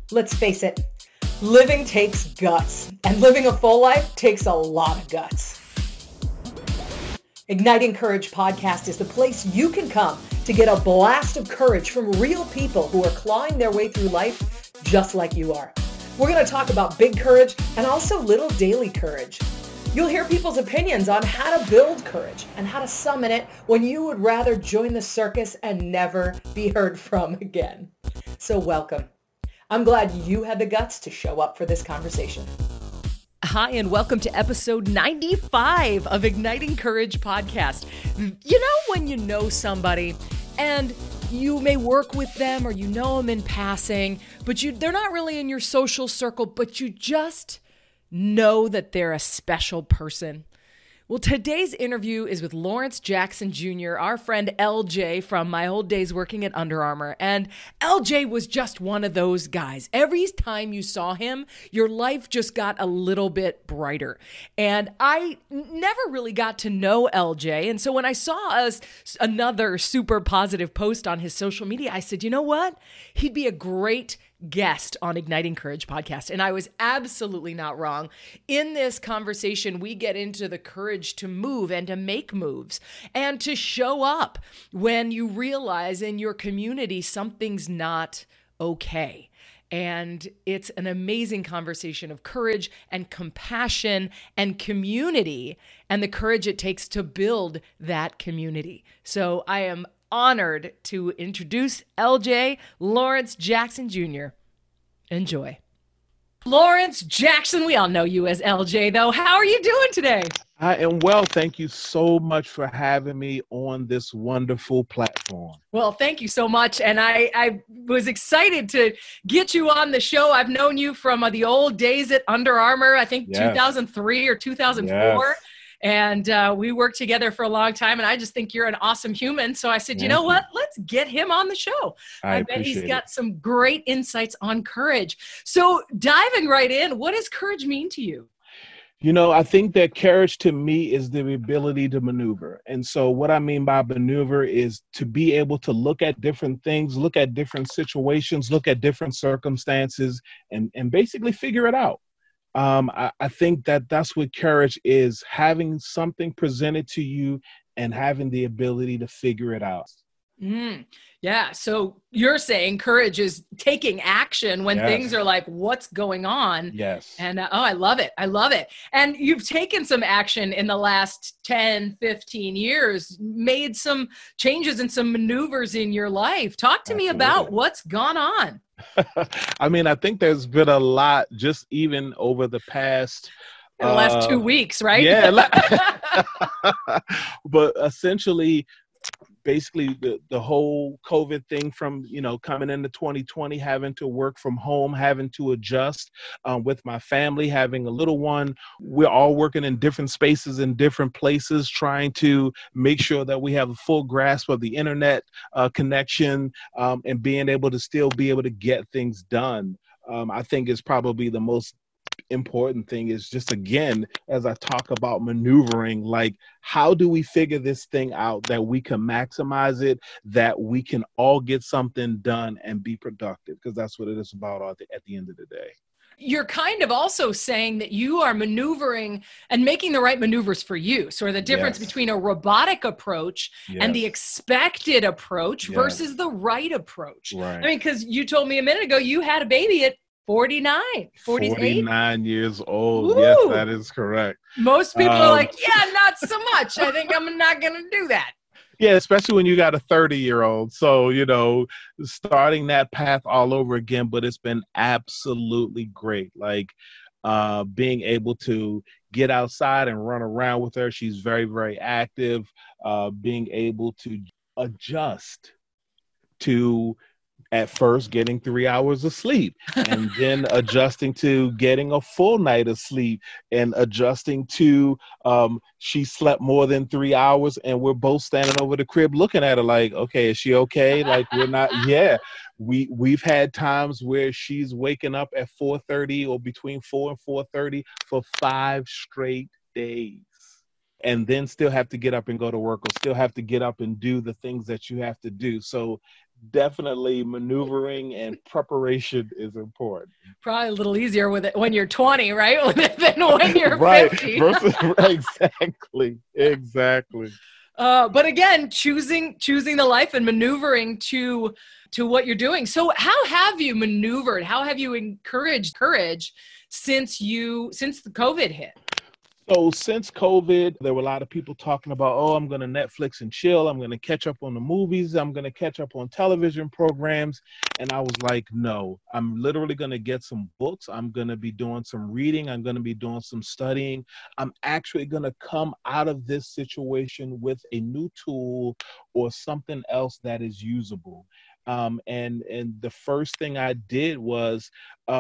Let's face it, living takes guts, and living a full life takes a lot of guts. Igniting Courage podcast is the place you can come to get a blast of courage from real people who are clawing their way through life just like you are. We're going to talk about big courage and also little daily courage. You'll hear people's opinions on how to build courage and how to summon it when you would rather join the circus and never be heard from again. So welcome. I'm glad you had the guts to show up for this conversation. Hi, and welcome to episode 95 of Igniting Courage podcast. You know when you know somebody and you may work with them or you know them in passing, but they're not really in your social circle, but you just know that they're a special person? Well, today's interview is with Lawrence Jackson Jr., our friend LJ from my old days working at Under Armour. And LJ was just one of those guys. Every time you saw him, your life just got a little bit brighter. And I never really got to know LJ. And so when I saw another super positive post on his social media, I said, you know what? He'd be a great guest on Igniting Courage podcast. And I was absolutely not wrong. In this conversation, we get into the courage to move and to make moves and to show up when you realize in your community something's not okay. And it's an amazing conversation of courage and compassion and community and the courage it takes to build that community. So I am honored to introduce LJ, Lawrence Jackson Jr. Enjoy. Lawrence Jackson, we all know you as LJ, though. How are you doing today? I am well. Thank you so much for having me on this wonderful platform. Well, thank you so much. And I was excited to get you on the show. I've known you from the old days at Under Armour, I think 2003 or 2004. Yes. And we worked together for a long time, and I just think you're an awesome human. So I said, you know what? Let's get him on the show. I bet he's got some great insights on courage. So diving right in, what does courage mean to you? You know, I think that courage to me is the ability to maneuver. And so what I mean by maneuver is to be able to look at different things, look at different situations, look at different circumstances, and basically figure it out. I think that that's what courage is, having something presented to you and having the ability to figure it out. Yeah. So you're saying courage is taking action when things are like, what's going on? Yes. And I love it. I love it. And you've taken some action in the last 10, 15 years, made some changes and some maneuvers in your life. Talk to me about what's gone on. I mean, I think there's been a lot just even over the past the last 2 weeks, right? Yeah. But essentially, basically the whole COVID thing from, coming into 2020, having to work from home, having to adjust with my family, having a little one. We're all working in different spaces in different places, trying to make sure that we have a full grasp of the internet connection and being able to still be able to get things done. I think is probably the most important thing is just, again, as I talk about maneuvering, like, how do we figure this thing out that we can maximize it, that we can all get something done and be productive? Because that's what it is about at the end of the day. You're kind of also saying that you are maneuvering and making the right maneuvers for you. So the difference between a robotic approach and the expected approach versus the right approach. Right. I mean, because you told me a minute ago, you had a baby at 49 years old. Woo! Yes, that is correct. Most people are like, yeah, not so much. I think I'm not going to do that. Yeah, especially when you got a 30-year-old. So, starting that path all over again, but it's been absolutely great. Like being able to get outside and run around with her. She's very, very active. Being able to adjust to, at first, getting 3 hours of sleep and then adjusting to getting a full night of sleep and adjusting to she slept more than 3 hours and we're both standing over the crib looking at her like, okay, is she okay? Like, we're not. Yeah. We've had times where she's waking up at 4:30 or between 4 and 4:30 for 5 straight days. and then still have to get up and go to work, or still have to get up and do the things that you have to do. So definitely maneuvering and preparation is important. Probably a little easier with it when you're 20, right? Than when you're Right. 50. Exactly. But again, choosing the life and maneuvering to what you're doing. So how have you maneuvered? How have you encouraged courage since the COVID hit? So since COVID, there were a lot of people talking about, oh, I'm going to Netflix and chill. I'm going to catch up on the movies. I'm going to catch up on television programs. And I was like, no, I'm literally going to get some books. I'm going to be doing some reading. I'm going to be doing some studying. I'm actually going to come out of this situation with a new tool or something else that is usable. And the first thing I did was,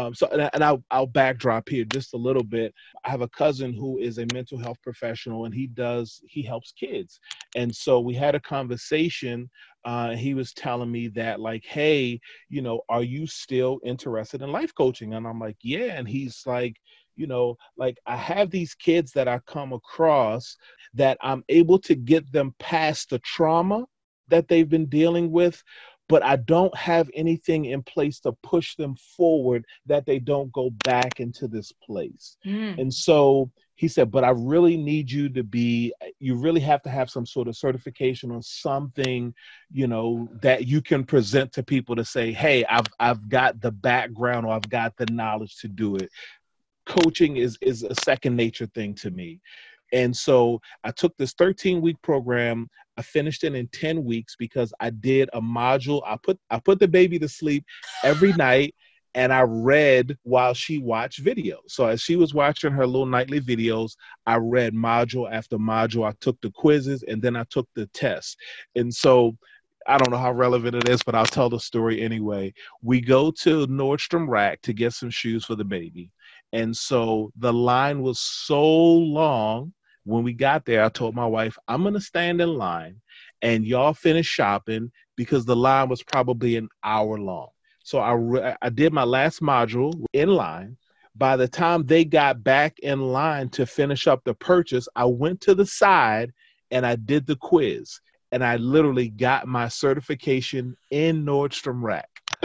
I'll backdrop here just a little bit. I have a cousin who is a mental health professional, and he helps kids. And so we had a conversation. He was telling me that, like, hey, are you still interested in life coaching? And I'm like, yeah. And he's like, like, I have these kids that I come across that I'm able to get them past the trauma that they've been dealing with, but I don't have anything in place to push them forward that they don't go back into this place. And so he said, but I really need you really have to have some sort of certification on something, that you can present to people to say, hey, I've got the background, or I've got the knowledge to do it. Coaching is a second nature thing to me. And so I took this 13-week program. I finished it in 10 weeks because I did a module. I put the baby to sleep every night, and I read while she watched videos. So as she was watching her little nightly videos, I read module after module. I took the quizzes, and then I took the tests. And so I don't know how relevant it is, but I'll tell the story anyway. We go to Nordstrom Rack to get some shoes for the baby. And so the line was so long. When we got there, I told my wife, I'm going to stand in line and y'all finish shopping, because the line was probably an hour long. So I did my last module in line. By the time they got back in line to finish up the purchase, I went to the side and I did the quiz. And I literally got my certification in Nordstrom Rack.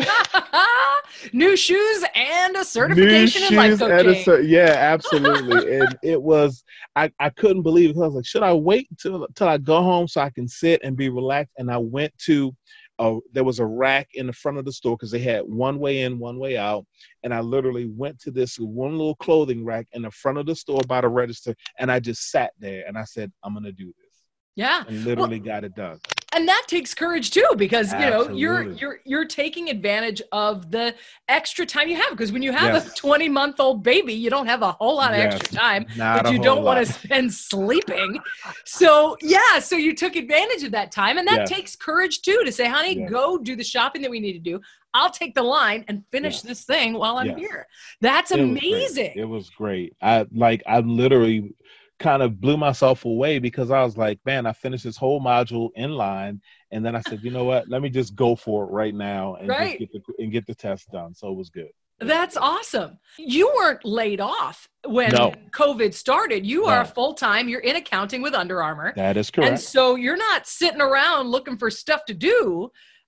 New shoes and a certification in life coaching. Yeah, absolutely. And it was, I couldn't believe it. I was like, should I wait till I go home so I can sit and be relaxed? And I went to, there was a rack in the front of the store because they had one way in, one way out. And I literally went to this one little clothing rack in the front of the store by the register. And I just sat there and I said, I'm going to do this. Yeah. And literally got it done. And that takes courage too, because Absolutely. you're taking advantage of the extra time you have. Because when you have a 20-month-old baby, you don't have a whole lot of extra time that you don't want to spend sleeping. So you took advantage of that time, and that takes courage too, to say, honey, go do the shopping that we need to do. I'll take the line and finish this thing while I'm here. That's amazing. It was great. I literally kind of blew myself away, because I was like, man, I finished this whole module in line. And then I said, you know what, let me just go for it right now and just get the test done. So it was good. That's awesome. You weren't laid off when COVID started. You are full-time. You're in accounting with Under Armour. That is correct. And so you're not sitting around looking for stuff to do.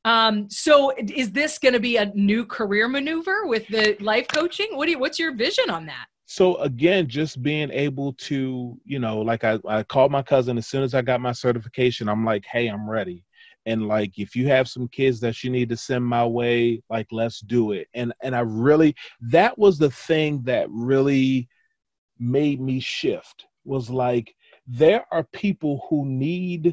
So is this going to be a new career maneuver with the life coaching? What's your vision on that? So again, just being able to, like I called my cousin as soon as I got my certification. I'm like, hey, I'm ready. And like, if you have some kids that you need to send my way, like, let's do it. And that was the thing that really made me shift, was like, there are people who need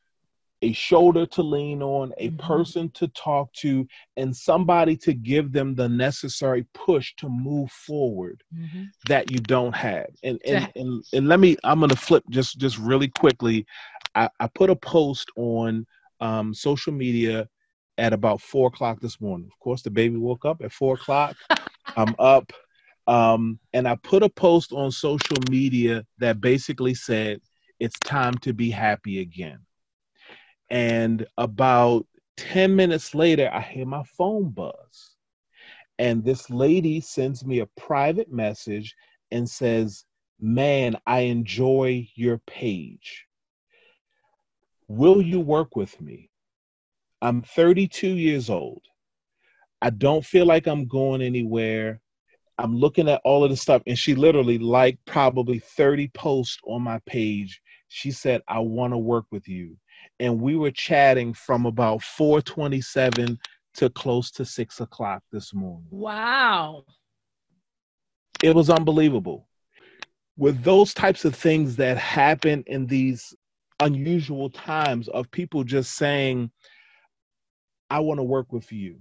a shoulder to lean on, a person to talk to, and somebody to give them the necessary push to move forward that you don't have. And let me, I'm going to flip just really quickly. I put a post on social media at about 4:00 this morning. Of course, the baby woke up at 4:00. I'm up. And I put a post on social media that basically said, it's time to be happy again. And about 10 minutes later, I hear my phone buzz. And this lady sends me a private message and says, man, I enjoy your page. Will you work with me? I'm 32 years old. I don't feel like I'm going anywhere. I'm looking at all of the stuff. And she literally liked probably 30 posts on my page. She said, I want to work with you. And we were chatting from about 4:27 to close to 6 o'clock this morning. Wow. It was unbelievable. With those types of things that happen in these unusual times of people just saying, I want to work with you.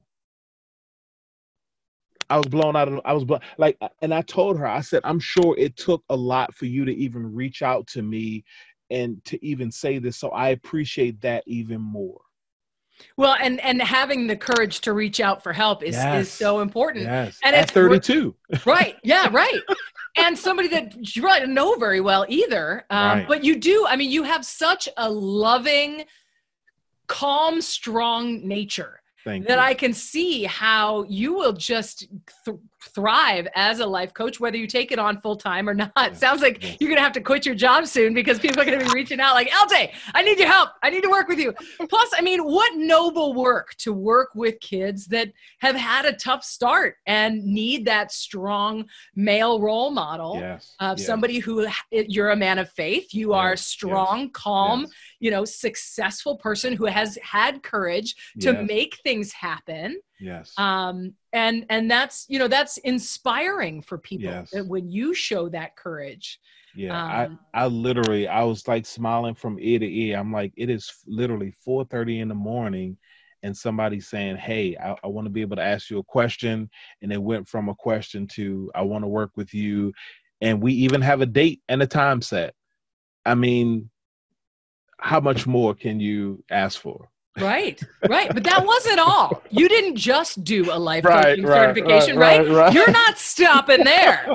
I was blown out of, I was blown, like, and I told her, I said, I'm sure it took a lot for you to even reach out to me and to even say this. So I appreciate that even more. Well, and having the courage to reach out for help is so important. Yes. And at 32. Right. Yeah, right. And somebody that you probably don't know very well either. Right. But you do, I mean, you have such a loving, calm, strong nature that I can see how you will just thrive as a life coach, whether you take it on full time or not. Yes. Sounds like you're going to have to quit your job soon because people are going to be reaching out like, LJ, I need your help. I need to work with you. Plus, I mean, what noble work to work with kids that have had a tough start and need that strong male role model of somebody who, you're a man of faith. You are strong, calm, you know, successful person who has had courage to make things happen. Yes. And that's, you know, that's inspiring for people when you show that courage. Yeah. I literally, I was like smiling from ear to ear. I'm like, it is literally 4:30 in the morning and somebody saying, hey, I want to be able to ask you a question. And it went from a question to, I want to work with you. And we even have a date and a time set. I mean, how much more can you ask for? Right. But that wasn't all. You didn't just do a life coaching certification, right? You're not stopping there.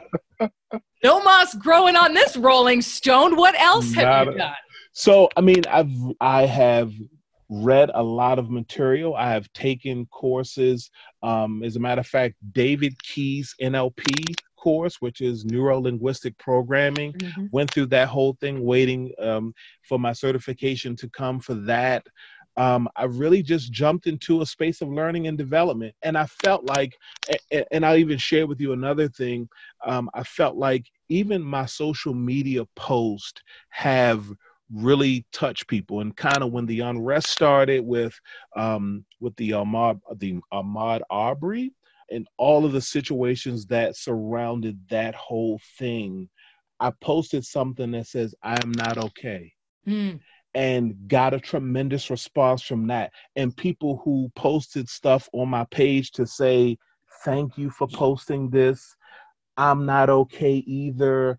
No moss growing on this rolling stone. What else have you done? So, I mean, I have read a lot of material. I have taken courses. As a matter of fact, David Key's NLP course, which is neuro-linguistic programming, went through that whole thing, waiting for my certification to come for that. I really just jumped into a space of learning and development. And I felt like, and I'll even share with you another thing, I felt like even my social media posts have really touched people. And kind of when the unrest started with the Ahmaud Arbery and all of the situations that surrounded that whole thing, I posted something that says, I am not okay. And got a tremendous response from that. And people who posted stuff on my page to say, thank you for posting this. I'm not okay either.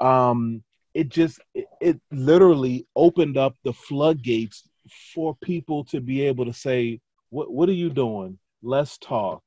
It literally opened up the floodgates for people to be able to say, what are you doing? Let's talk.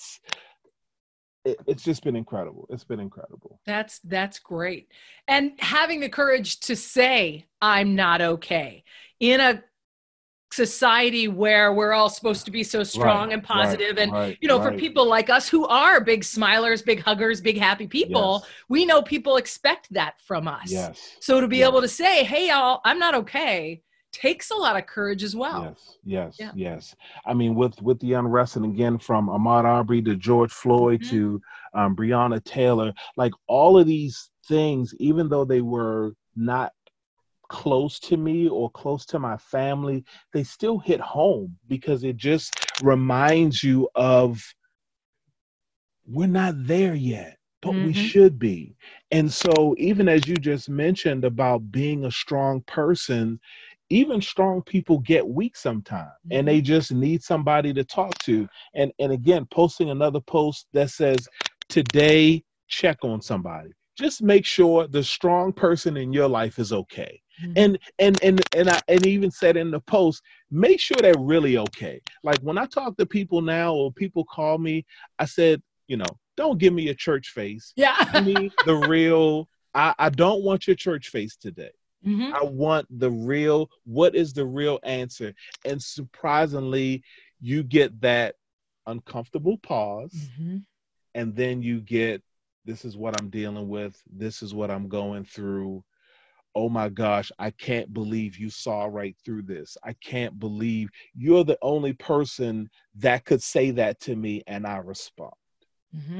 It's just been incredible. It's been incredible. That's great. And having the courage to say, I'm not okay in a society where we're all supposed to be so strong and positive. And, you know, for people like us who are big smilers, big huggers, big happy people, we know people expect that from us. So to be able to say, hey, y'all, I'm not okay, takes a lot of courage as well. Yes. I mean, with the unrest, and again, from Ahmaud Arbery to George Floyd to Breonna Taylor, like all of these things, even though they were not close to me or close to my family, they still hit home because it just reminds you of we're not there yet, but we should be. And so even as you just mentioned about being a strong person, even strong people get weak sometimes and they just need somebody to talk to. And again, posting another post that says, today, check on somebody. Just make sure the strong person in your life is okay. And I even said in the post, make sure they're really okay. Like when I talk to people now or people call me, I said, you know, don't give me a church face. Give me the real, I don't want your church face today. I want the real, what is the real answer? And surprisingly, you get that uncomfortable pause and then you get this is what I'm dealing with. This is what I'm going through. Oh my gosh, I can't believe you saw right through this. I can't believe you're the only person that could say that to me and I respond. Mm-hmm.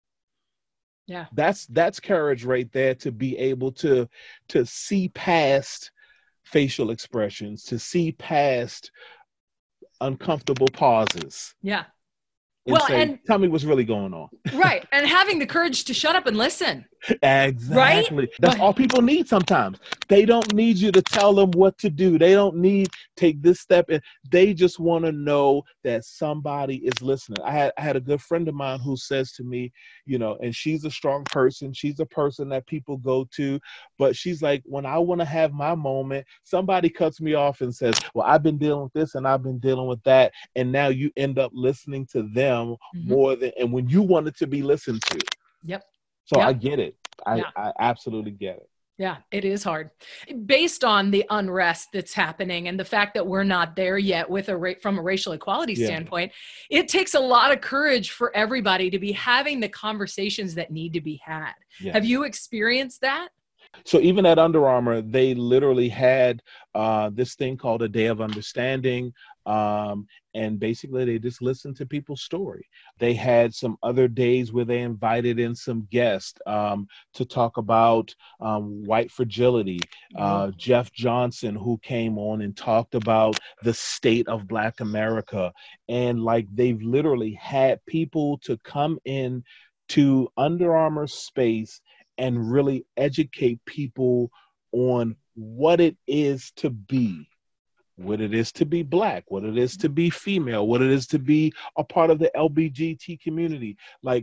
Yeah. That's courage right there, to be able to see past facial expressions, to see past uncomfortable pauses. Yeah. And Well, say, and tell me what's really going on. right. And having the courage to shut up and listen. Exactly. Right? That's all people need sometimes. They don't need you to tell them what to do. They don't need take this step. And they just want to know that somebody is listening. I had a good friend of mine who says to me, and she's a strong person. She's a person that people go to. But she's like, when I want to have my moment, somebody cuts me off and says, well, I've been dealing with this and I've been dealing with that. And now you end up listening to them more than, and when you wanted to be listened to. Yep. So Yep. I get it. I absolutely get it. Yeah, it is hard. Based on the unrest that's happening and the fact that we're not there yet from a racial equality standpoint, it takes a lot of courage for everybody to be having the conversations that need to be had. Yes. Have you experienced that? So even at Under Armour, they literally had this thing called a Day of Understanding. And basically they just listened to people's story. They had some other days where they invited in some guests to talk about white fragility. Jeff Johnson, who came on and talked about the state of Black America. And like, they've literally had people to come in to Under Armour space and really educate people on what it is to be, what it is to be Black, what it is to be female, what it is to be a part of the LBGT community. Like,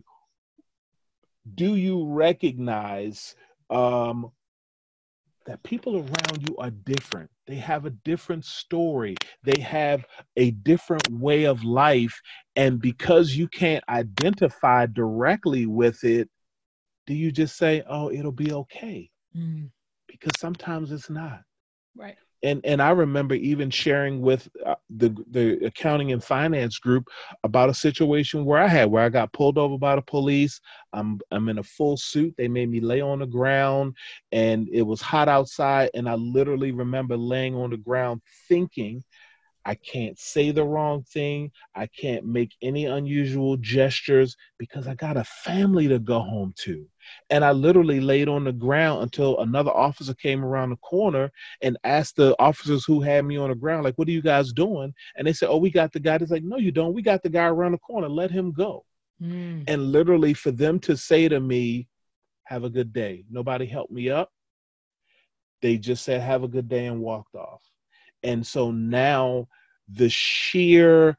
do you recognize that people around you are different? They have a different story. They have a different way of life. And because you can't identify directly with it, do you just say, oh, it'll be okay? Because sometimes it's not. Right. And I remember even sharing with the accounting and finance group about a situation where I got pulled over by the police. I'm in a full suit. They made me lay on the ground and it was hot outside. And I literally remember laying on the ground thinking, I can't say the wrong thing. I can't make any unusual gestures because I got a family to go home to. And I literally laid on the ground until another officer came around the corner and asked the officers who had me on the ground, like, what are you guys doing? And they said, oh, we got the guy. It's like, no, you don't. We got the guy around the corner. Let him go. And literally for them to say to me, have a good day. Nobody helped me up. They just said, have a good day and walked off. And so now the sheer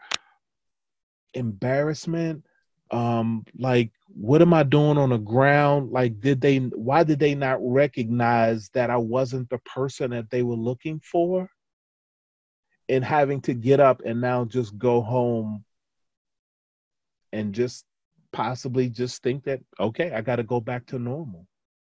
embarrassment, like, what am I doing on the ground? Like, why did they not recognize that I wasn't the person that they were looking for? And having to get up and now just go home and just possibly just think that, okay, I got to go back to normal.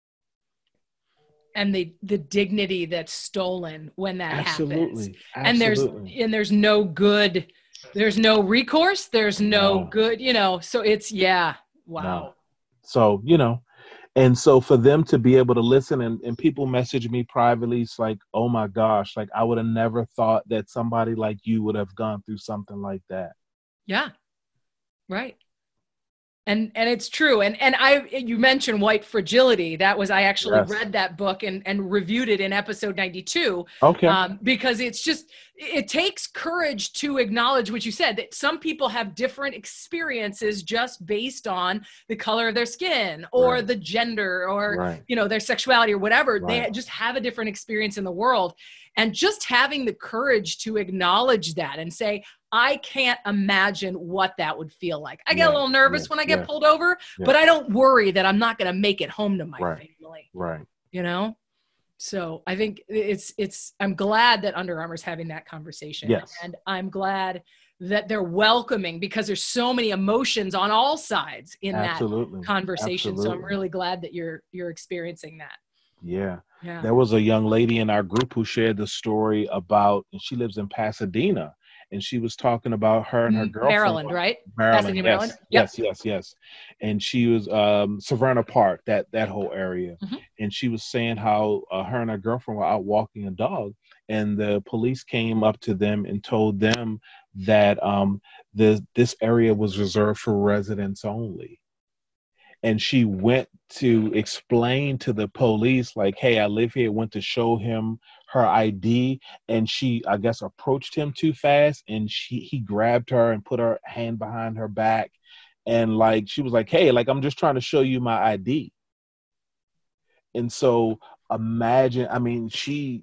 And the dignity that's stolen when that happens. And Absolutely. there's no good, there's no recourse, there's no good, so it's, wow. No. So, and so for them to be able to listen and people message me privately, it's like, oh my gosh, like I would have never thought that somebody like you would have gone through something like that. Yeah. Right. And it's true. And you mentioned White Fragility. I actually read that book and reviewed it in episode 92. Okay. Because it takes courage to acknowledge what you said, that some people have different experiences just based on the color of their skin or the gender or, their sexuality or whatever. They just have a different experience in the world. And just having the courage to acknowledge that and say, I can't imagine what that would feel like. I get a little nervous when I get pulled over, but I don't worry that I'm not going to make it home to my family. Right. So I think I'm glad that Under Armour's having that conversation. Yes. And I'm glad that they're welcoming, because there's so many emotions on all sides in that conversation. So I'm really glad that you're experiencing that. Yeah. There was a young lady in our group who shared the story about, and she lives in Pasadena. and she was talking about her and her girlfriend. Maryland, right? Maryland, Pasadena, yes, Maryland. Yep. yes. And she was Severna Park, that whole area, Mm-hmm. and she was saying how her and her girlfriend were out walking a dog, and the police came up to them and told them that this area was reserved for residents only. And she went to explain to the police, like, hey, I live here, went to show him her ID, and she, I guess, approached him too fast, and he grabbed her and put her hand behind her back, and like she was like, hey, like, I'm just trying to show you my ID. And so imagine, I mean, she,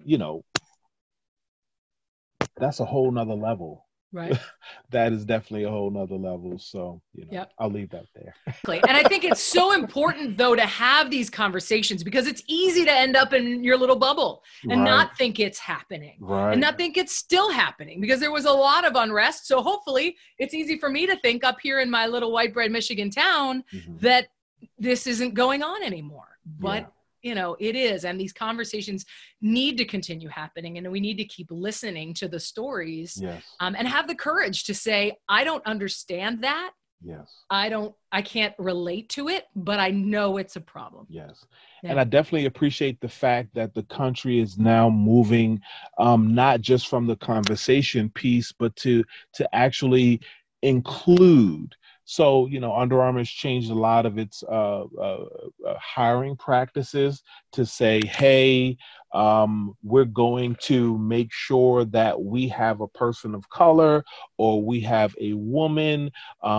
that's a whole nother level. Right. That is definitely a whole nother level. So, Yep. I'll leave that there. And I think it's so important, though, to have these conversations, because it's easy to end up in your little bubble and not think it's happening, and not think it's still happening, because there was a lot of unrest. So hopefully it's easy for me to think up here in my little white bread Michigan town that this isn't going on anymore. But it is. And these conversations need to continue happening. And we need to keep listening to the stories and have the courage to say, I don't understand that. Yes. I can't relate to it, but I know it's a problem. Yes. Yeah. And I definitely appreciate the fact that the country is now moving, not just from the conversation piece, but to actually include. So, Under Armour has changed a lot of its hiring practices to say, hey, we're going to make sure that we have a person of color, or we have a woman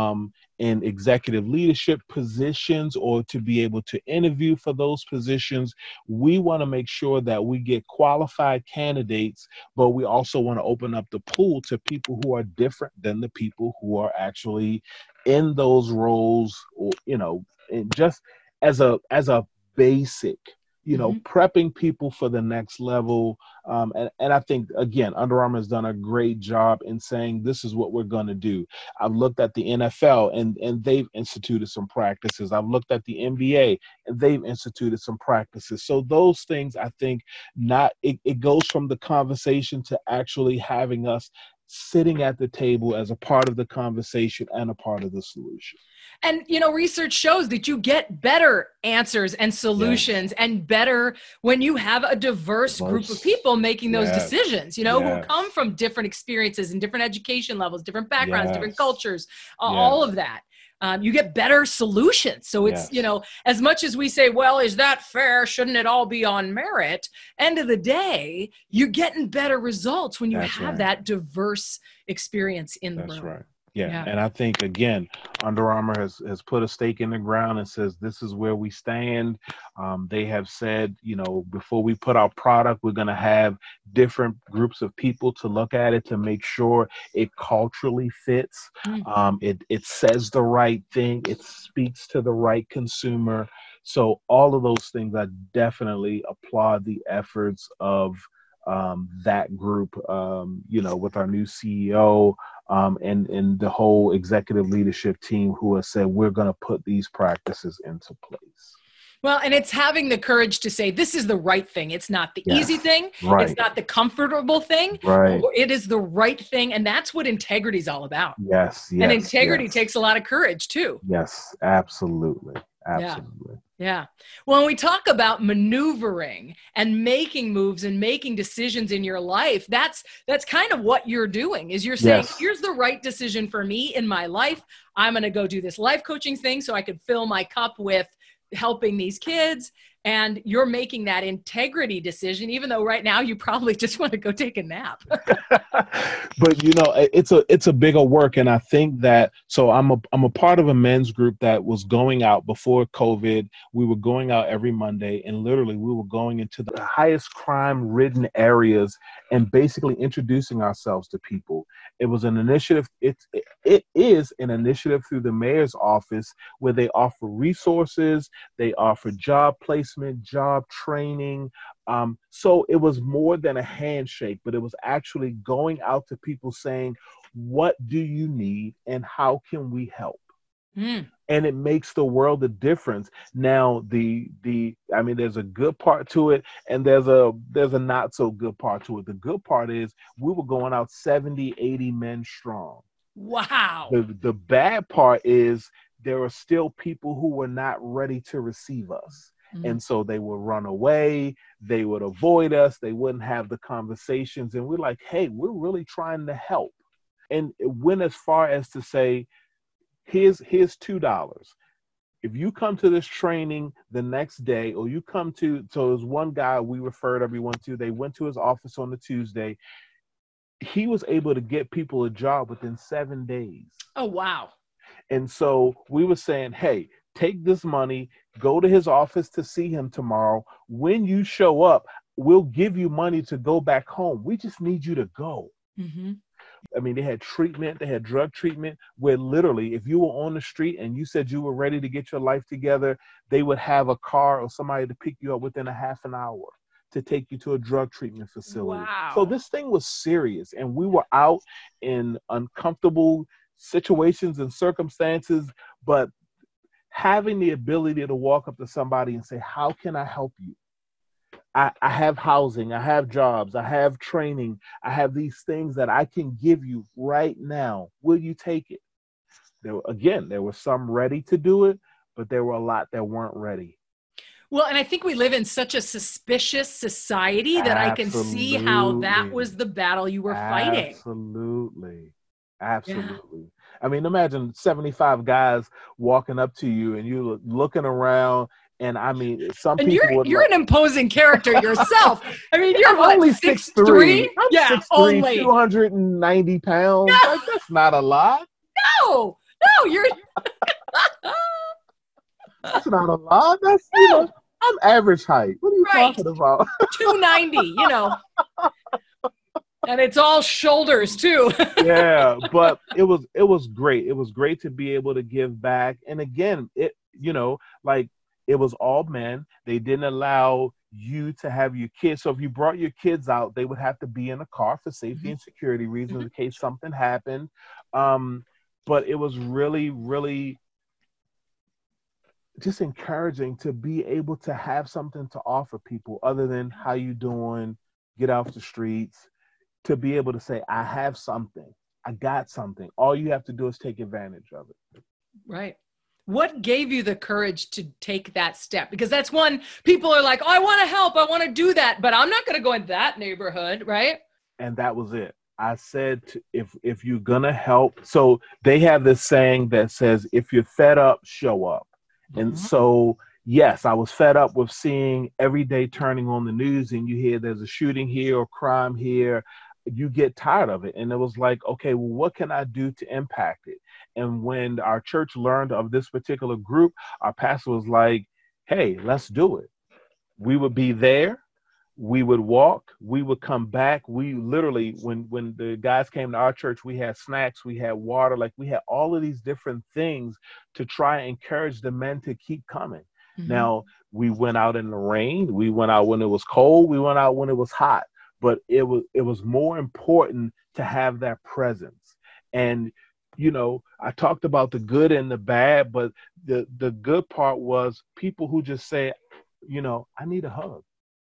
in executive leadership positions, or to be able to interview for those positions. We want to make sure that we get qualified candidates, but we also want to open up the pool to people who are different than the people who are actually in those roles, or, just as a basic, prepping people for the next level. And I think, again, Under Armour has done a great job in saying, this is what we're going to do. I've looked at the NFL and they've instituted some practices. I've looked at the NBA and they've instituted some practices. So those things, I think, it goes from the conversation to actually having us sitting at the table as a part of the conversation and a part of the solution. And, research shows that you get better answers and solutions and better when you have a diverse group of people making those decisions, who come from different experiences and different education levels, different backgrounds, different cultures, all of that. You get better solutions. So it's, as much as we say, well, is that fair? Shouldn't it all be on merit? End of the day, you're getting better results when you have that diverse experience in the room. That's right. Yeah. And I think, again, Under Armour has put a stake in the ground and says, this is where we stand. They have said, before we put our product, we're going to have different groups of people to look at it to make sure it culturally fits. It says the right thing. It speaks to the right consumer. So all of those things, I definitely applaud the efforts of that group, with our new CEO, and the whole executive leadership team who has said, we're going to put these practices into place. Well, and it's having the courage to say, this is the right thing. It's not the easy thing. Right. It's not the comfortable thing. Right. It is the right thing. And that's what integrity is all about. Yes. And integrity takes a lot of courage too. Yes, absolutely. Absolutely. Yeah. Well, when we talk about maneuvering and making moves and making decisions in your life, that's kind of what you're doing, is you're saying, here's the right decision for me in my life. I'm going to go do this life coaching thing so I could fill my cup with helping these kids. And you're making that integrity decision, even though right now you probably just want to go take a nap. But it's a bigger work, and I think that, so I'm a part of a men's group that was going out before COVID. We were going out every Monday, and literally we were going into the highest crime-ridden areas and basically introducing ourselves to people. It was an initiative. It is an initiative through the mayor's office where they offer resources, they offer job placement, job training. So it was more than a handshake, but it was actually going out to people saying, what do you need and how can we help? Mm. And it makes the world a difference. Now, I mean, there's a good part to it, and there's a not so good part to it. The good part is we were going out 70, 80 men strong. Wow. The bad part is there are still people who were not ready to receive us. Mm. And so they would run away, they would avoid us, they wouldn't have the conversations. And we're like, hey, we're really trying to help. And it went as far as to say, here's $2. If you come to this training the next day, or you come to, so there's one guy we referred everyone to, they went to his office on the Tuesday. He was able to get people a job within 7 days. Oh, wow. And so we were saying, hey, take this money, go to his office to see him tomorrow. When you show up, we'll give you money to go back home. We just need you to go. Mm-hmm. I mean, they had treatment, they had drug treatment where literally if you were on the street and you said you were ready to get your life together, they would have a car or somebody to pick you up within a half an hour to take you to a drug treatment facility. Wow. So this thing was serious, and we were out in uncomfortable situations and circumstances, but having the ability to walk up to somebody and say, how can I help you? I have housing, I have jobs, I have training, I have these things that I can give you right now. Will you take it? There were some ready to do it, but there were a lot that weren't ready. Well, and I think we live in such a suspicious society that I can see how that was the battle you were fighting. Absolutely. Yeah. I mean, imagine 75 guys walking up to you and you looking around. And I mean, some and people you're an imposing character yourself. I mean, you're only 6'3". Yeah, 6'3", only 290 pounds. No. Like, that's not a lot. No, you're. That's not a lot. That's I'm average height. What are you talking about? 290. And it's all shoulders too. Yeah, but it was great. It was great to be able to give back. And again, it was all men. They didn't allow you to have your kids. So if you brought your kids out, they would have to be in a car for safety and security reasons in case something happened. But it was really, really just encouraging to be able to have something to offer people other than how you doing, get off the streets, to be able to say, I have something. I got something. All you have to do is take advantage of it. Right. What gave you the courage to take that step? Because that's one, people are like, oh, I want to help. I want to do that, but I'm not going to go in that neighborhood. Right. And that was it. I said, if you're going to help. So they have this saying that says, if you're fed up, show up. And so, yes, I was fed up with seeing every day turning on the news and you hear there's a shooting here or crime here. You get tired of it. And it was like, okay, well, what can I do to impact it? And when our church learned of this particular group, our pastor was like, hey, let's do it. We would be there. We would walk. We would come back. We literally, when the guys came to our church, we had snacks, we had water, like we had all of these different things to try and encourage the men to keep coming. Now, we went out in the rain. We went out when it was cold. We went out when it was hot. But it was more important to have that presence. And, I talked about the good and the bad, but the good part was people who just say, I need a hug.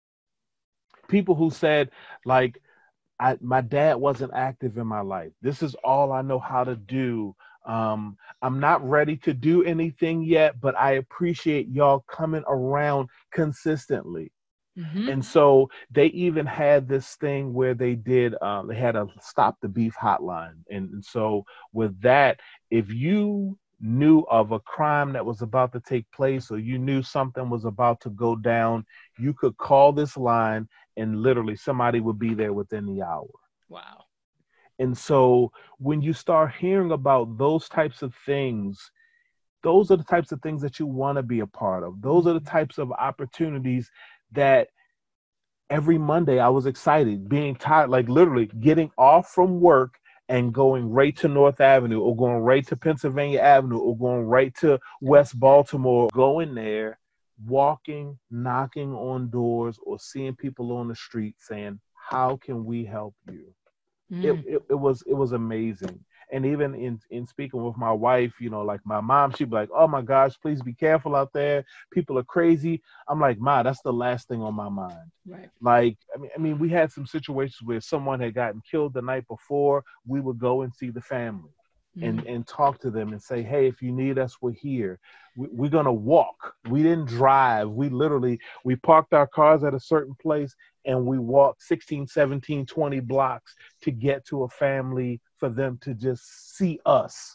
People who said, like, my dad wasn't active in my life. This is all I know how to do. I'm not ready to do anything yet, but I appreciate y'all coming around consistently. And so they even had this thing where they had a stop the beef hotline. And so with that, if you knew of a crime that was about to take place or you knew something was about to go down, you could call this line and literally somebody would be there within the hour. Wow. And so when you start hearing about those types of things, those are the types of things that you want to be a part of. Those are the types of opportunities that every Monday I was excited, being tired, like literally getting off from work and going right to North Avenue or going right to Pennsylvania Avenue or going right to West Baltimore, going there, walking, knocking on doors or seeing people on the street saying, how can we help you? It was amazing. And even in speaking with my wife, you know, like my mom, she'd be like, oh my gosh, please be careful out there. People are crazy. I'm like, Ma, that's the last thing on my mind. Right. Like, I mean, we had some situations where someone had gotten killed the night before. We would go and see the family and talk to them and say, hey, if you need us, we're here. We're going to walk. We didn't drive. We parked our cars at a certain place and we walked 16, 17, 20 blocks to get to a family for them to just see us.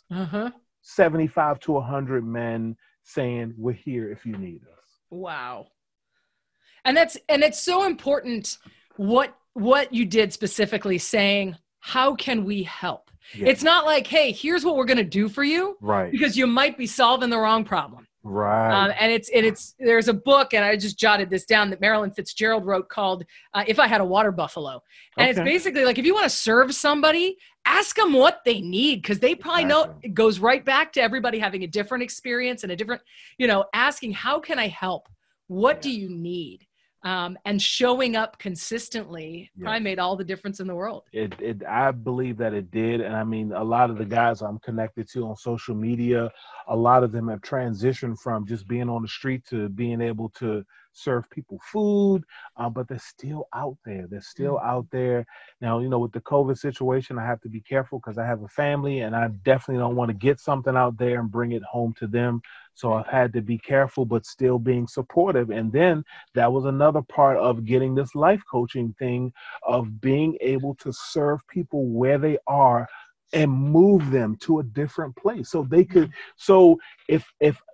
75 to 100 men saying, we're here if you need us. Wow. And it's so important what you did specifically, saying, how can we help? Yeah. It's not like, hey, here's what we're going to do for you. Right. Because you might be solving the wrong problem. Right. And there's a book, and I just jotted this down, that Marilyn Fitzgerald wrote, called If I Had a Water Buffalo. And It's basically like, if you want to serve somebody, ask them what they need, because they probably know. It goes right back to everybody having a different experience and a different, asking, how can I help? What do you need? And showing up consistently probably made all the difference in the world. I believe that it did. And I mean, a lot of the guys I'm connected to on social media, a lot of them have transitioned from just being on the street to being able to serve people food, but they're still out there. They're still out there. Now, with the COVID situation, I have to be careful because I have a family and I definitely don't want to get something out there and bring it home to them. So I've had to be careful, but still being supportive. And then that was another part of getting this life coaching thing, of being able to serve people where they are and move them to a different place so they could. So if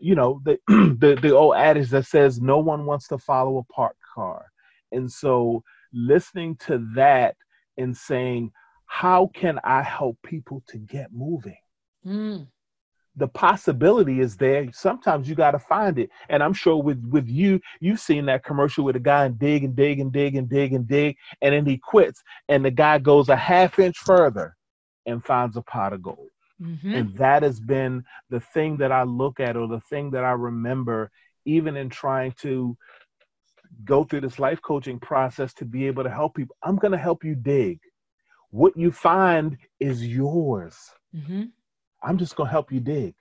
the old adage that says no one wants to follow a parked car. And so listening to that and saying, how can I help people to get moving? The possibility is there. Sometimes you got to find it. And I'm sure with you've seen that commercial with a guy and dig and dig and dig and dig and dig, and then he quits and the guy goes a half inch further and finds a pot of gold. And that has been the thing that I look at, or the thing that I remember, even in trying to go through this life coaching process to be able to help people. I'm going to help you dig. What you find is yours. I'm just going to help you dig.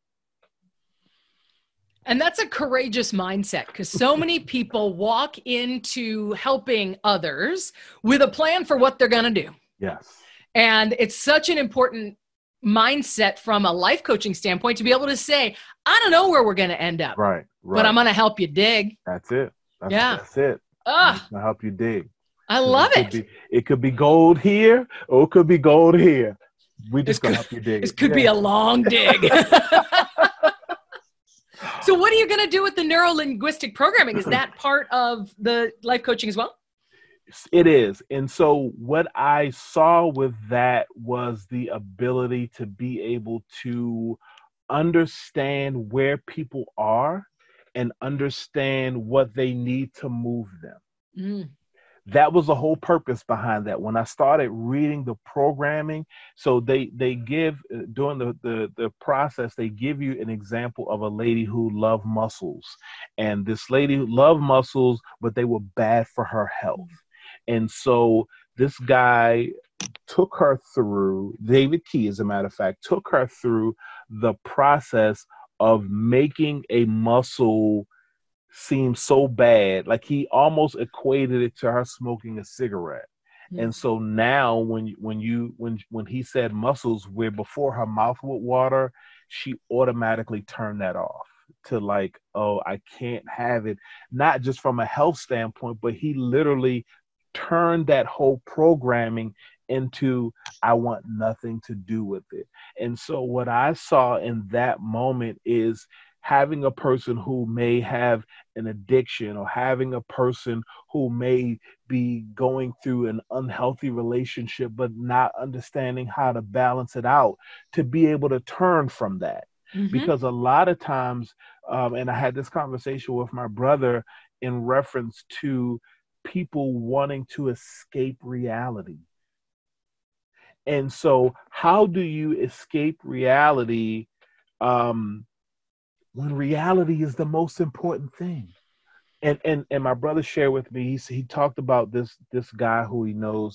And that's a courageous mindset, because so many people walk into helping others with a plan for what they're going to do. Yes. And it's such an important mindset from a life coaching standpoint to be able to say, I don't know where we're going to end up. Right. But I'm going to help you dig. That's it. That's it. I'm going to help you dig. I love it. It could be gold here, or it could be gold here. We just going to help you dig. This could be a long dig. So what are you going to do with the neuro-linguistic programming? Is that part of the life coaching as well? It is. And so what I saw with that was the ability to be able to understand where people are and understand what they need to move them. That was the whole purpose behind that. When I started reading the programming, so they give, during the process, they give you an example of a lady who loved mussels. And this lady loved mussels, but they were bad for her health. And so this guy took her through, David Key, as a matter of fact, took her through the process of making a mussel seem so bad. Like, he almost equated it to her smoking a cigarette. And so now when he said mussels, where before her mouth would water, she automatically turned that off to like, oh, I can't have it. Not just from a health standpoint, but he literally turned that whole programming into, I want nothing to do with it. And so what I saw in that moment is having a person who may have an addiction, or having a person who may be going through an unhealthy relationship, but not understanding how to balance it out, to be able to turn from that. Because a lot of times, and I had this conversation with my brother in reference to people wanting to escape reality. And so how do you escape reality when reality is the most important thing? And my brother shared with me, he talked about this guy who he knows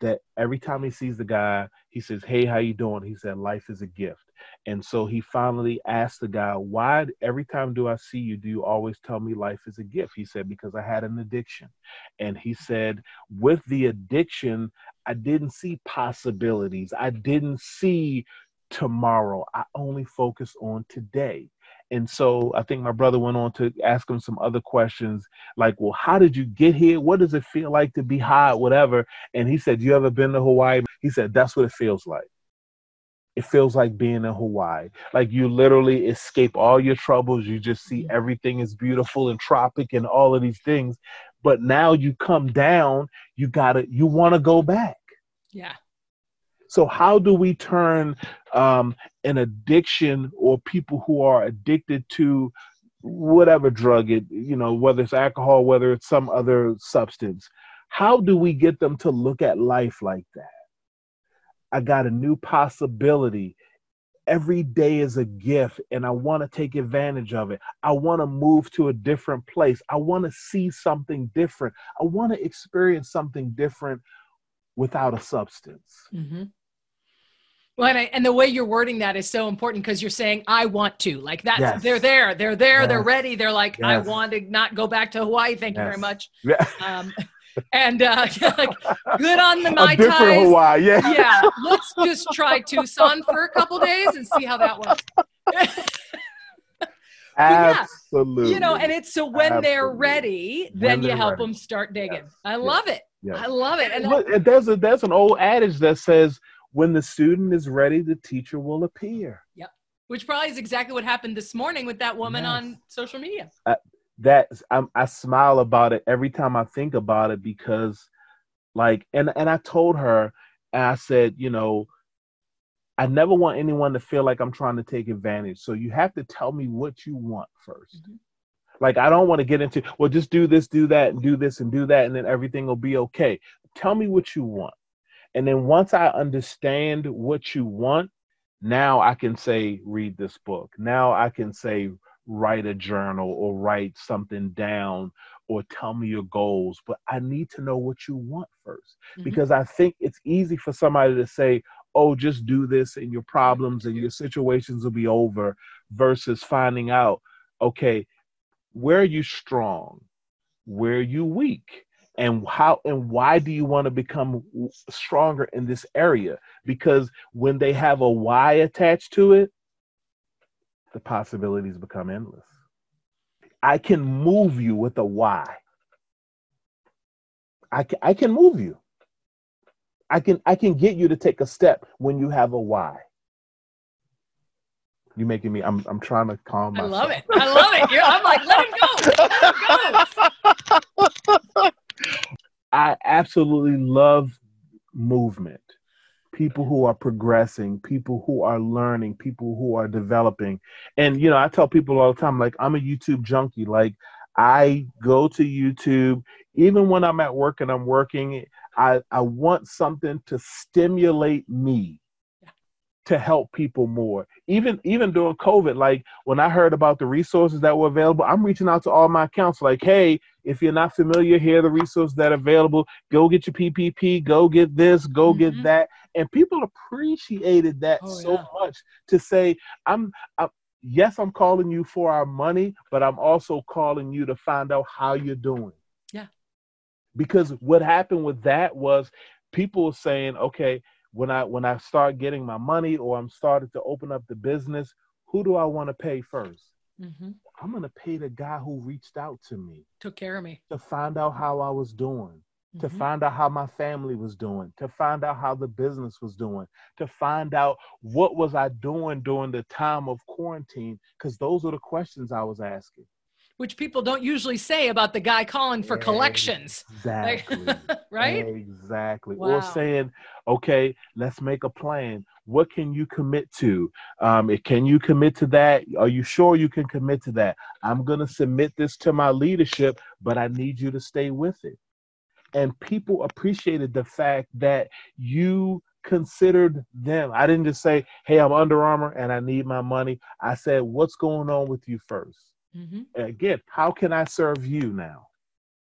that every time he sees the guy, he says, "Hey, how you doing?" He said, "Life is a gift." And so he finally asked the guy, "Why every time do I see you, do you always tell me life is a gift?" He said, "Because I had an addiction." And he said, with the addiction, I didn't see possibilities. I didn't see tomorrow. I only focused on today. And so I think my brother went on to ask him some other questions like, well, how did you get here? What does it feel like to be high, whatever? And he said, you ever been to Hawaii? He said, that's what it feels like. It feels like being in Hawaii. Like you literally escape all your troubles. You just see everything is beautiful and tropic and all of these things. But now you come down, you want to go back. Yeah. So how do we turn an addiction or people who are addicted to whatever drug whether it's alcohol, whether it's some other substance, how do we get them to look at life like that? I got a new possibility. Every day is a gift and I want to take advantage of it. I want to move to a different place. I want to see something different. I want to experience something different without a substance. Mm-hmm. Well, and the way you're wording that is so important because you're saying, I want to. Like that's, yes. They're there, yes. they're ready. They're like, yes. I want to not go back to Hawaii. Thank you very much. Yeah. And like, good on the Mai A different Tais. Hawaii, yeah. Yeah, let's just try Tucson for a couple days and see how that works. Absolutely. Yeah, and it's so when they're ready, then you help them start digging. Yes. I love it. Yes. I love it. And there's an old adage that says, when the student is ready, the teacher will appear. Yep. Which probably is exactly what happened this morning with that woman on social media. I smile about it every time I think about it because and I told her, and I said, I never want anyone to feel like I'm trying to take advantage. So you have to tell me what you want first. Mm-hmm. Like, I don't want to get into, well, just do this, do that, and do this and do that, and then everything will be okay. Tell me what you want. And then once I understand what you want, now I can say, read this book. Now I can say, write a journal or write something down or tell me your goals. But I need to know what you want first, because I think it's easy for somebody to say, oh, just do this and your problems and your situations will be over, versus finding out, okay, where are you strong? Where are you weak? And how and why do you want to become stronger in this area? Because when they have a why attached to it, the possibilities become endless. I can move you with a why. I can move you. I can get you to take a step when you have a why. You're making me, I'm trying to calm myself. I love it. I'm like, let him go. I absolutely love movement. People who are progressing, people who are learning, people who are developing. And, I tell people all the time, like, I'm a YouTube junkie. Like, I go to YouTube, even when I'm at work and I'm working, I want something to stimulate me to help people more. Even during COVID, like when I heard about the resources that were available, I'm reaching out to all my accounts like, hey, if you're not familiar, here are the resources that are available. Go get your PPP, go get this, go get that. And people appreciated that much to say, yes, I'm calling you for our money, but I'm also calling you to find out how you're doing. Yeah. Because what happened with that was people were saying, okay, when I start getting my money or I'm starting to open up the business, who do I want to pay first? I'm going to pay the guy who reached out to me. Took care of me. To find out how I was doing, to find out how my family was doing, to find out how the business was doing, to find out what was I doing during the time of quarantine, because those are the questions I was asking. Which people don't usually say about the guy calling for collections. Exactly. Right? Exactly. Wow. Or saying, okay, let's make a plan. What can you commit to? Can you commit to that? Are you sure you can commit to that? I'm going to submit this to my leadership, but I need you to stay with it. And people appreciated the fact that you considered them. I didn't just say, hey, I'm Under Armour and I need my money. I said, what's going on with you first? Again, how can I serve you now?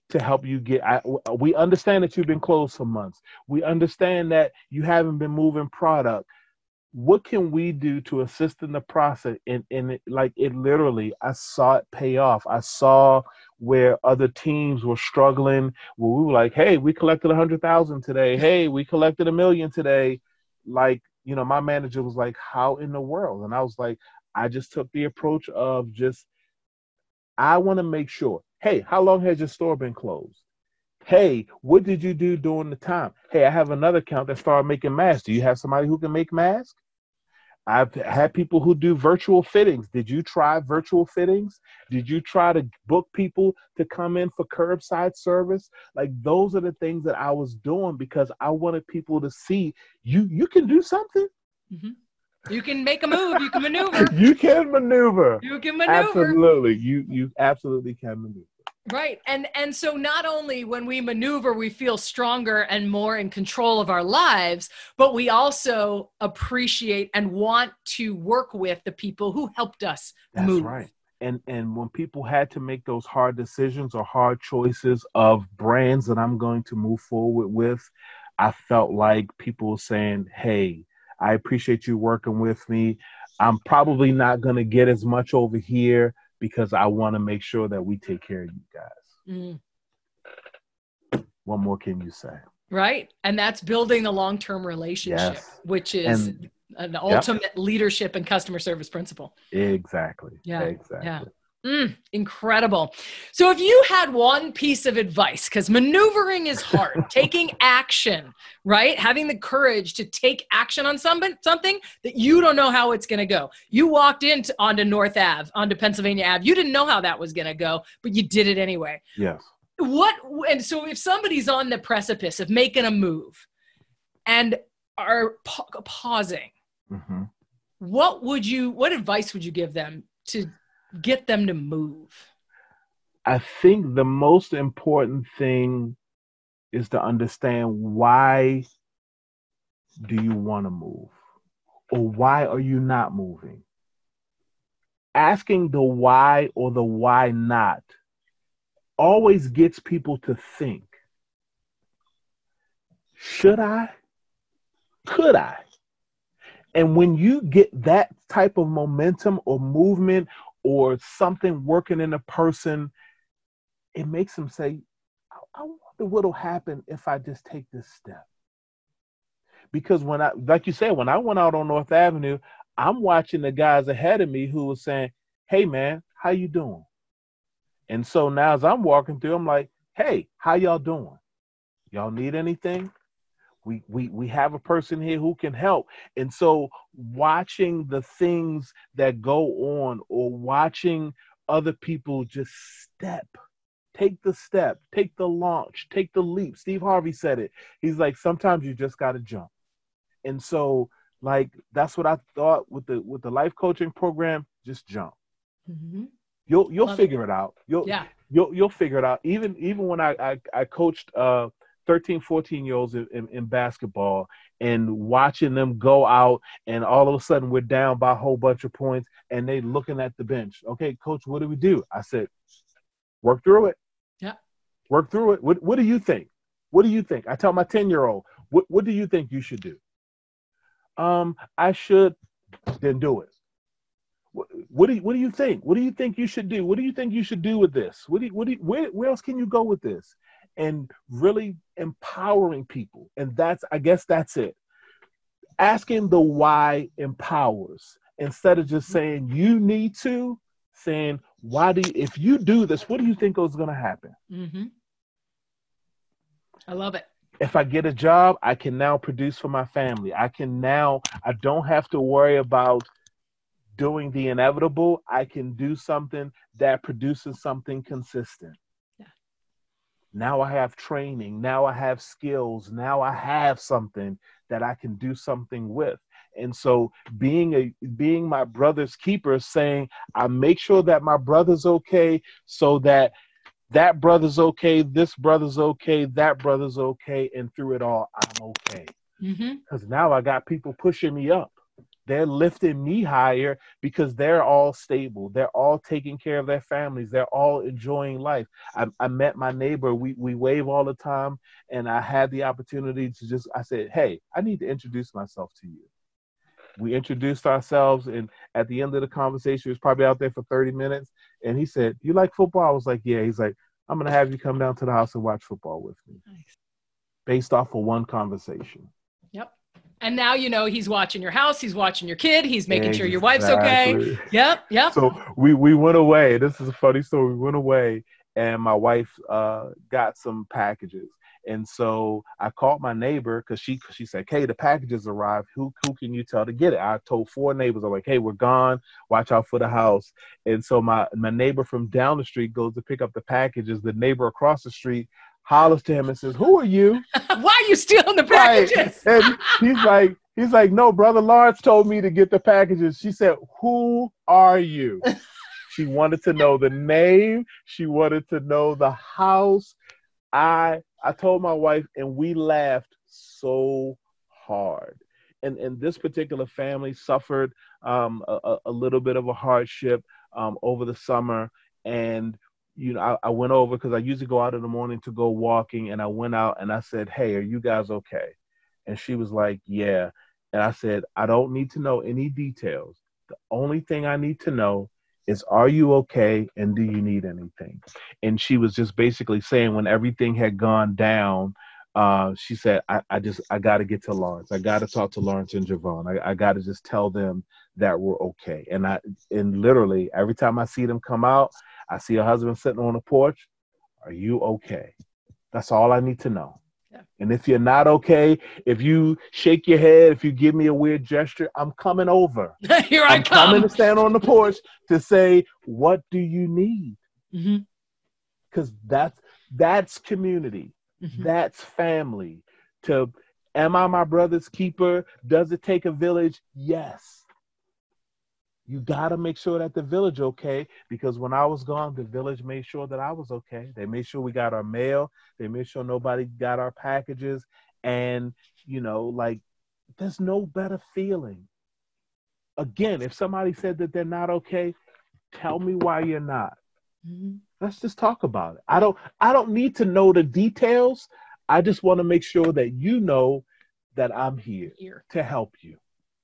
to help you get. We understand that you've been closed for months. We understand that you haven't been moving product. What can we do to assist in the process? And it literally, I saw it pay off. I saw where other teams were struggling, where we were like, hey, we collected 100,000 today. Hey, we collected 1 million today. Like, my manager was like, how in the world? And I was like, I just took the approach of I want to make sure, hey, how long has your store been closed? Hey, what did you do during the time? Hey, I have another account that started making masks. Do you have somebody who can make masks? I've had people who do virtual fittings. Did you try virtual fittings? Did you try to book people to come in for curbside service? Like, those are the things that I was doing because I wanted people to see you can do something. Mm-hmm. You can make a move. You can maneuver. You can maneuver. You can maneuver. Absolutely. You absolutely can maneuver. Right. And so not only when we maneuver, we feel stronger and more in control of our lives, but we also appreciate and want to work with the people who helped us move. That's right. And when people had to make those hard decisions or hard choices of brands that I'm going to move forward with, I felt like people were saying, hey, I appreciate you working with me. I'm probably not going to get as much over here because I want to make sure that we take care of you guys. What more can you say? Right. And that's building a long-term relationship, which is an ultimate leadership and customer service principle. Exactly. Yeah. Exactly. Yeah. Incredible. So if you had one piece of advice, because maneuvering is hard, taking action, right? Having the courage to take action on something that you don't know how it's going to go. You walked onto North Ave, onto Pennsylvania Ave. You didn't know how that was going to go, but you did it anyway. Yes. And so if somebody's on the precipice of making a move and are pausing, what advice would you give them to get them to move? I think the most important thing is to understand, why do you want to move? Or why are you not moving? Asking the why or the why not always gets people to think. Should I? Could I? And when you get that type of momentum or movement or something working in a person, it makes them say, I wonder what'll happen if I just take this step. Because like you said, when I went out on North Avenue, I'm watching the guys ahead of me who were saying, hey man, how you doing? And so now as I'm walking through, I'm like, hey, how y'all doing? Y'all need anything? We have a person here who can help. And so watching the things that go on, or watching other people just take the step, take the launch, take the leap. Steve Harvey said it. He's like, sometimes you just got to jump. And so like, that's what I thought with the life coaching program, just jump. Mm-hmm. You'll figure it out. You'll figure it out. Even when I coached 13, 14-year-olds in basketball, and watching them go out and all of a sudden we're down by a whole bunch of points and they looking at the bench. Okay, coach, what do we do? I said, work through it. Yeah. Work through it. What do you think? What do you think? I tell my 10-year-old, what do you think you should do? I should, then do it. What do you think? What do you think you should do? What do you think you should do with this? Where else can you go with this? And really empowering people. And I guess that's it. Asking the why empowers, instead of just saying you need to, saying, if you do this, what do you think is going to happen? Mm-hmm. I love it. If I get a job, I can now produce for my family. I don't have to worry about doing the inevitable. I can do something that produces something consistent. Now I have training. Now I have skills. Now I have something that I can do something with. And so being my brother's keeper, saying, I make sure that my brother's okay, so that brother's okay, this brother's okay, that brother's okay, and through it all, I'm okay. Because now I got people pushing me up. They're lifting me higher because they're all stable. They're all taking care of their families. They're all enjoying life. I met my neighbor. We wave all the time. And I had the opportunity to I said, hey, I need to introduce myself to you. We introduced ourselves. And at the end of the conversation, he was probably out there for 30 minutes. And he said, you like football? I was like, yeah. He's like, I'm going to have you come down to the house and watch football with me. Nice. Based off of one conversation. Yep. And now, he's watching your house, he's watching your kid, he's making sure your wife's okay. Yep. So we went away. This is a funny story. We went away and my wife got some packages. And so I called my neighbor because she said, hey, the packages arrived. Who can you tell to get it? I told 4 neighbors. I'm like, hey, we're gone. Watch out for the house. And so my neighbor from down the street goes to pick up the packages. The neighbor across the street hollers to him and says, who are you? Why are you stealing the packages? Right. And he's like, no, Brother Lawrence told me to get the packages. She said, who are you? She wanted to know the name. She wanted to know the house. I told my wife and we laughed so hard. And this particular family suffered a little bit of a hardship over the summer. And I went over because I usually go out in the morning to go walking, and I went out and I said, hey, are you guys okay? And she was like, yeah. And I said, I don't need to know any details. The only thing I need to know is, are you okay? And do you need anything? And she was just basically saying when everything had gone down, she said, I got to get to Lawrence. I got to talk to Lawrence and Javon. I got to just tell them that we're okay. And literally every time I see them come out, I see a husband sitting on the porch. Are you okay? That's all I need to know. Yeah. And if you're not okay, if you shake your head, if you give me a weird gesture, I'm coming over. Here I I'm coming to stand on the porch to say, what do you need? Because that's community. Mm-hmm. That's family. Am I my brother's keeper? Does it take a village? Yes. You got to make sure that the village okay, because when I was gone, the village made sure that I was okay. They made sure we got our mail. They made sure nobody got our packages. And, there's no better feeling. Again, if somebody said that they're not okay, tell me why you're not. Mm-hmm. Let's just talk about it. I don't need to know the details. I just want to make sure that you know that I'm here to help you.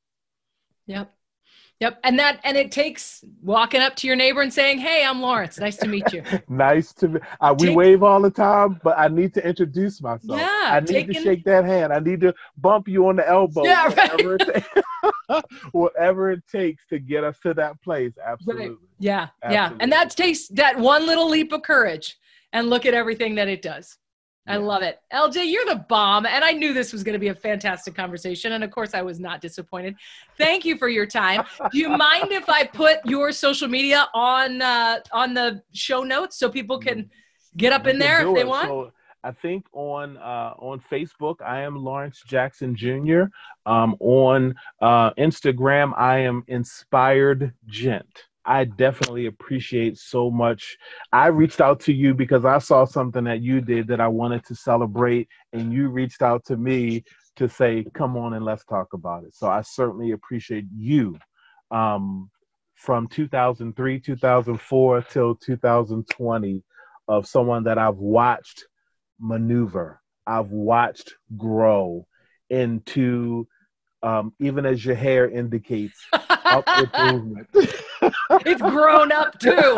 Yep. And it takes walking up to your neighbor and saying, hey, I'm Lawrence. Nice to meet you. Nice to meet we wave all the time, but I need to introduce myself. Yeah, I need to shake that hand. I need to bump you on the elbow. Yeah, whatever it takes to get us to that place. Absolutely. Right. Yeah. Absolutely. Yeah. And that takes that one little leap of courage, and look at everything that it does. I love it. LJ, you're the bomb. And I knew this was going to be a fantastic conversation. And of course, I was not disappointed. Thank you for your time. Do you mind if I put your social media on the show notes so people can get up in there if they want? So I think on Facebook, I am Lawrence Jackson Jr. On Instagram, I am Inspired Gent. I definitely appreciate so much. I reached out to you because I saw something that you did that I wanted to celebrate, and you reached out to me to say, come on and let's talk about it. So I certainly appreciate you. From 2003, 2004 till 2020, of someone that I've watched maneuver, I've watched grow into, even as your hair indicates, upward movement. It's grown up too.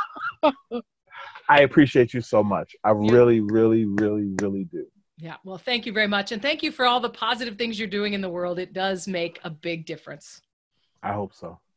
I appreciate you so much. I really, really, really, really do. Yeah. Well, thank you very much. And thank you for all the positive things you're doing in the world. It does make a big difference. I hope so.